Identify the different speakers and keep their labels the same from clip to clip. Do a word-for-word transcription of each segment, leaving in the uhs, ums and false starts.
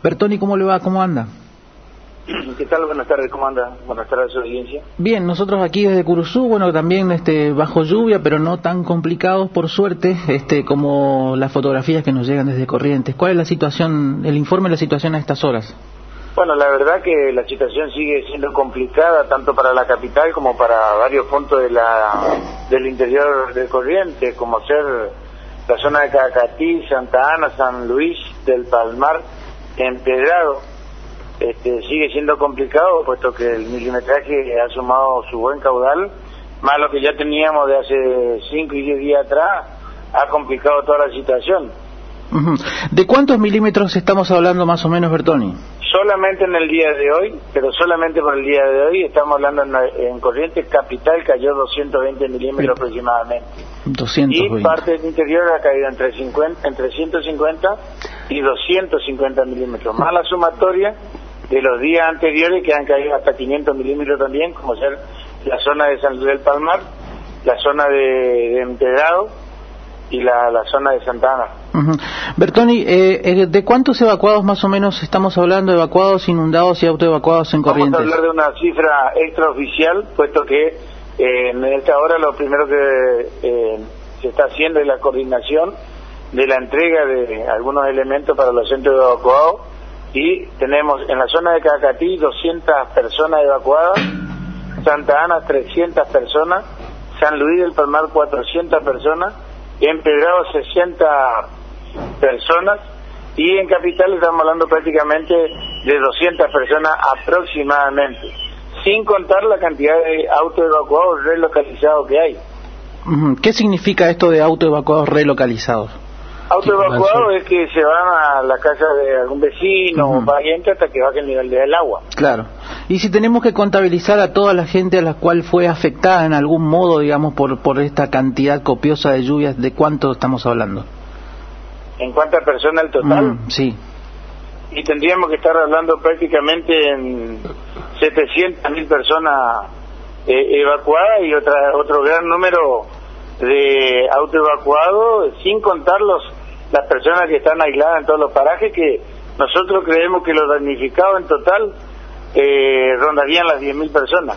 Speaker 1: Bertoni, ¿cómo le va? ¿Cómo anda?
Speaker 2: ¿Qué tal? Buenas tardes, ¿cómo anda? Buenas tardes a su audiencia.
Speaker 1: Bien, nosotros aquí desde Curuzú, bueno, también este, bajo lluvia, pero no tan complicados, por suerte, este, como las fotografías que nos llegan desde Corrientes. ¿Cuál es la situación, el informe de la situación a estas horas?
Speaker 2: Bueno, la verdad que la situación sigue siendo complicada, tanto para la capital como para varios puntos de la del interior de Corrientes, como ser la zona de Cacatí, Santa Ana, San Luis del Palmar, Empedrado. Este, sigue siendo complicado, puesto que el milimetraje ha sumado su buen caudal, más lo que ya teníamos de hace cinco y diez días atrás, ha complicado toda la situación.
Speaker 1: Uh-huh. ¿De cuántos milímetros estamos hablando más o menos, Bertoni?
Speaker 2: Solamente en el día de hoy, pero solamente por el día de hoy, estamos hablando en, en Corrientes Capital cayó doscientos veinte milímetros aproximadamente.
Speaker 1: doscientos veinte.
Speaker 2: Y parte del interior ha caído entre, cincuenta, entre ciento cincuenta y doscientos cincuenta milímetros, más la sumatoria de los días anteriores que han caído hasta quinientos milímetros también, como ser la zona de San Luis del Palmar, la zona de, de Empedrado y la, la zona de Santa Ana.
Speaker 1: Uh-huh. Bertoni, eh, eh, ¿de cuántos evacuados más o menos estamos hablando, evacuados, inundados y autoevacuados en Corrientes?
Speaker 2: Vamos a hablar de una cifra extraoficial, puesto que eh, en esta hora lo primero que eh, se está haciendo es la coordinación de la entrega de algunos elementos para los centros evacuados, y tenemos en la zona de Cacatí doscientas personas evacuadas, Santa Ana trescientas personas, San Luis del Palmar cuatrocientas personas, Empedrado sesenta personas, y en Capital estamos hablando prácticamente de doscientas personas aproximadamente, sin contar la cantidad de autoevacuados relocalizados que hay.
Speaker 1: ¿Qué significa esto de autoevacuados relocalizados?
Speaker 2: Autoevacuados es que se van a la casa de algún vecino uh-huh. o pariente hasta que baje el nivel del agua.
Speaker 1: Claro. Y si tenemos que contabilizar a toda la gente a la cual fue afectada en algún modo, digamos, por por esta cantidad copiosa de lluvias, ¿de cuánto estamos hablando?
Speaker 2: ¿En cuántas personas el total?
Speaker 1: Mm, sí.
Speaker 2: Y tendríamos que estar hablando prácticamente en setecientas mil personas eh, evacuadas y otra otro gran número de autoevacuados, sin contar los, las personas que están aisladas en todos los parajes, que nosotros creemos que los damnificados en total eh, rondarían las diez mil personas.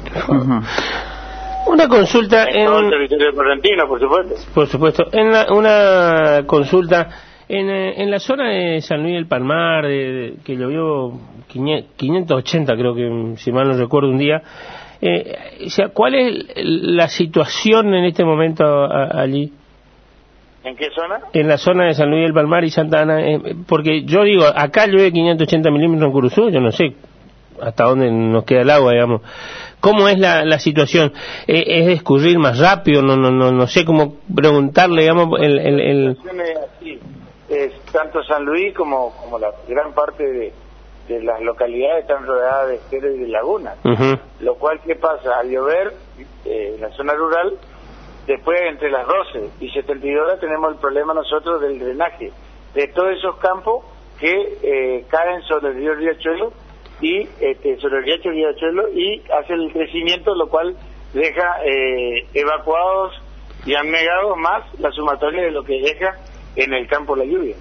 Speaker 3: Uh-huh. Una consulta
Speaker 2: en, en todo el territorio correntino, por supuesto.
Speaker 3: Por supuesto. En la, una consulta en, en la zona de San Luis del Palmar, de, de, que llovió quinientos ochenta, creo que, si mal no recuerdo, un día. Eh, o sea, ¿cuál es la situación en este momento a, allí?
Speaker 2: ¿En qué zona?
Speaker 3: En la zona de San Luis del Palmar y Santa Ana, eh, porque yo digo, acá llueve quinientos ochenta milímetros en Curuzú, yo no sé hasta dónde nos queda el agua, digamos. ¿Cómo es la, la situación? Eh, ¿Es de escurrir más rápido? No no no no sé cómo preguntarle, digamos, el... el, el...
Speaker 2: La situación es así, es tanto San Luis como, como la gran parte de... de las localidades están rodeadas de esteros y de lagunas, uh-huh. Lo cual, ¿qué pasa? Al llover eh, en la zona rural, después entre las doce y setenta y dos horas tenemos el problema nosotros del drenaje de todos esos campos que eh, caen sobre el río Riachuelo y este, sobre el río Riachuelo y hace el crecimiento, lo cual deja eh, evacuados y anegados más la sumatoria de lo que deja en el campo la lluvia.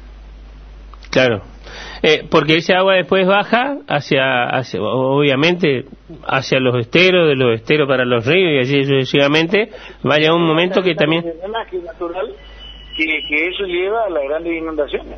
Speaker 3: Claro. Eh, porque ese agua después baja hacia, hacia, obviamente, hacia los esteros, de los esteros para los ríos, y así sucesivamente, vaya un momento que también...
Speaker 2: Es natural que, que eso lleva a las grandes inundaciones.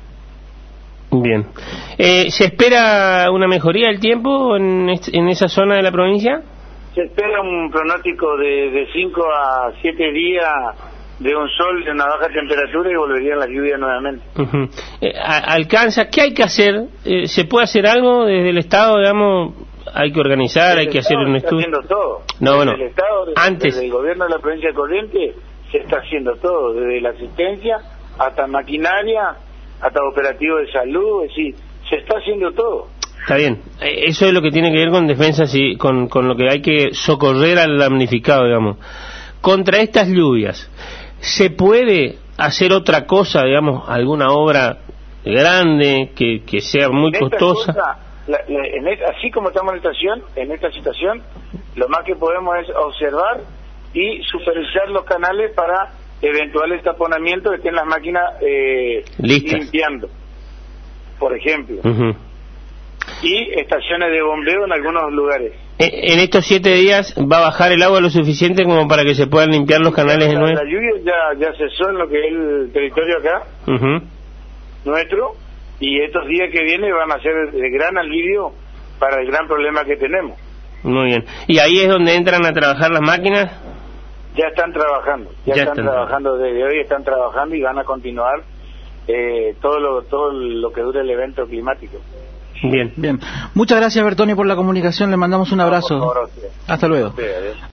Speaker 3: Bien. Eh, ¿Se espera una mejoría del tiempo en, en esa zona de la provincia?
Speaker 2: Se espera un pronóstico de cinco a siete días de un sol, de una baja temperatura, y volverían las lluvias nuevamente.
Speaker 3: Uh-huh. Eh, ¿Alcanza? ¿Qué hay que hacer? Eh, ¿Se puede hacer algo desde el Estado, digamos? Hay que organizar,
Speaker 2: desde
Speaker 3: hay que hacer un estudio.
Speaker 2: Se está haciendo todo.
Speaker 3: No,
Speaker 2: desde
Speaker 3: bueno,
Speaker 2: el Estado, desde,
Speaker 3: antes.
Speaker 2: Desde el gobierno de la provincia de Corrientes se está haciendo todo, desde la asistencia hasta maquinaria, hasta operativo de salud, es decir, se está haciendo todo.
Speaker 3: Está bien, eso es lo que tiene que ver con defensa, sí, con, con lo que hay que socorrer al damnificado, digamos. Contra estas lluvias, ¿se puede hacer otra cosa, digamos, alguna obra grande que, que sea muy
Speaker 2: en
Speaker 3: costosa?
Speaker 2: Cosa, la, la, en esta, así como estamos en esta situación, en esta situación, lo más que podemos es observar y supervisar los canales para eventuales taponamientos que estén las máquinas eh, limpiando. por ejemplo.
Speaker 3: Uh-huh.
Speaker 2: Y estaciones de bombeo en algunos lugares.
Speaker 3: En estos siete días va a bajar el agua lo suficiente como para que se puedan limpiar los canales de nuevo.
Speaker 2: La lluvia ya, ya cesó en lo que es el territorio acá,
Speaker 3: uh-huh.
Speaker 2: nuestro, y estos días que vienen van a ser de gran alivio para el gran problema que tenemos.
Speaker 3: Muy bien. ¿Y ahí es donde entran a trabajar las máquinas?
Speaker 2: Ya están trabajando, ya,
Speaker 3: ya
Speaker 2: están,
Speaker 3: están
Speaker 2: trabajando desde hoy, están trabajando y van a continuar eh, todo lo todo lo que dure el evento climático.
Speaker 3: Bien.
Speaker 1: Bien. Muchas gracias, Bertoni, por la comunicación. Le mandamos un abrazo.
Speaker 2: No, por favor,
Speaker 1: hasta luego.
Speaker 2: Sí,